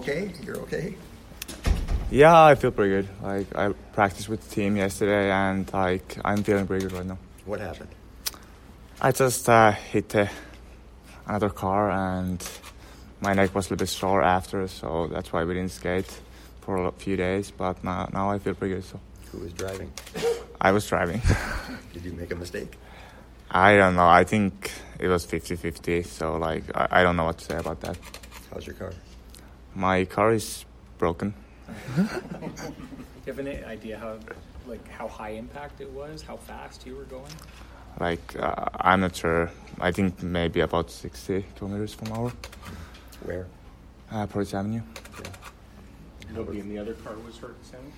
okay? You're okay? Yeah, I feel pretty good. Like, I practiced with the team yesterday, and like I'm feeling pretty good right now. What happened? I just hit another car, and my neck was a little bit sore after, so that's why we didn't skate for a few days. But now I feel pretty good. So. Who was driving? I was driving. Did you make a mistake? I don't know. I think it was 50-50. So like I don't know what to say about that. How's your car? My car is broken. Do you have any idea how high impact it was? How fast you were going? Like I'm not sure. I think maybe about 60 kilometers per hour. Where? Portage Avenue. Yeah. Nobody in the other car was hurt, Sammy?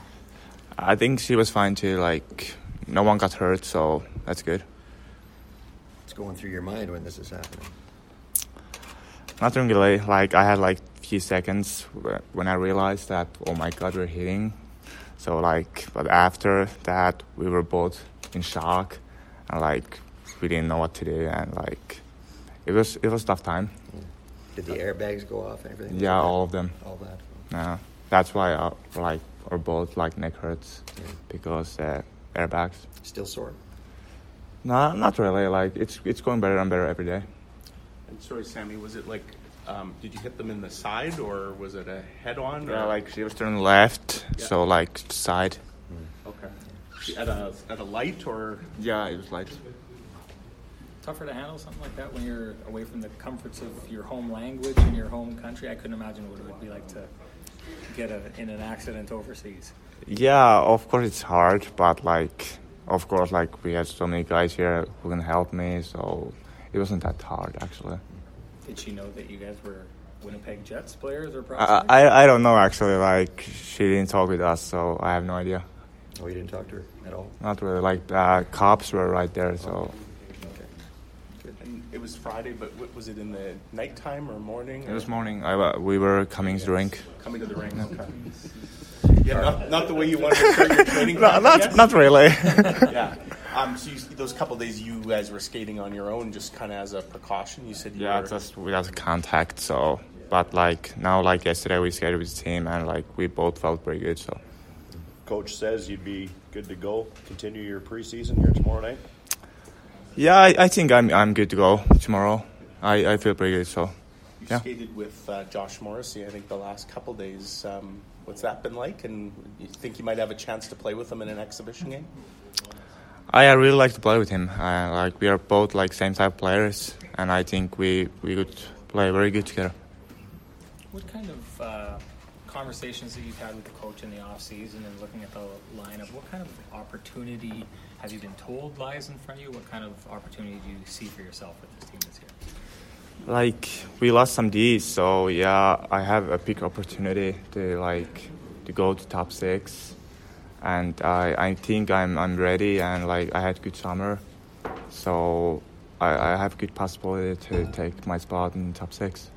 I think she was fine too. Like no one got hurt, so that's good. What's going through your mind when this is happening? Nothing really. Like I had like few seconds when I realized that, oh my God, we're hitting. So like, but after that we were both in shock, and like we didn't know what to do, and like it was tough time. Did the airbags go off and everything? Yeah, all of them. All that. Yeah, that's why our both like neck hurts because airbags. Still sore? No, not really. Like it's going better and better every day. And sorry, Sammy, was it like, did you hit them in the side or was it a head-on? Yeah, like she was turning left, so like side. Okay. At a light or? Yeah, it was light. Tougher to handle something like that when you're away from the comforts of your home language and your home country. I couldn't imagine what it would be like to get in an accident overseas. Yeah, of course it's hard, but like, of course, like we had so many guys here who can help me, so it wasn't that hard actually. Did she know that you guys were Winnipeg Jets players or prospects? I don't know actually. Like she didn't talk with us, so I have no idea. Oh, you didn't talk to her at all? Not really. Like cops were right there, so. Okay. Good. And it was Friday, but was it in the nighttime or morning? It was morning. We were coming to the rink. Coming to the rink. Okay. Yeah, not the way you wanted to start your training. Not really. Yeah. So those couple days you guys were skating on your own, just kind of as a precaution. You said just without contact. So, but like now, like yesterday, we skated with the team, and like we both felt pretty good. So, coach says you'd be good to go. Continue your preseason here tomorrow night. Yeah, I think I'm good to go tomorrow. I feel pretty good. So, you skated with Josh Morrissey, I think, the last couple days. What's that been like? And you think you might have a chance to play with him in an exhibition game? I really like to play with him. Like we are both like same type of players, and I think we could play very good together. What kind of conversations that you've had with the coach in the off season and looking at the lineup? What kind of opportunity have you been told lies in front of you? What kind of opportunity do you see for yourself with this team this year? Like we lost some Ds, so yeah, I have a big opportunity to go to top 6. And I think I'm ready, and like I had good summer, so I have good possibility to take my spot in top 6.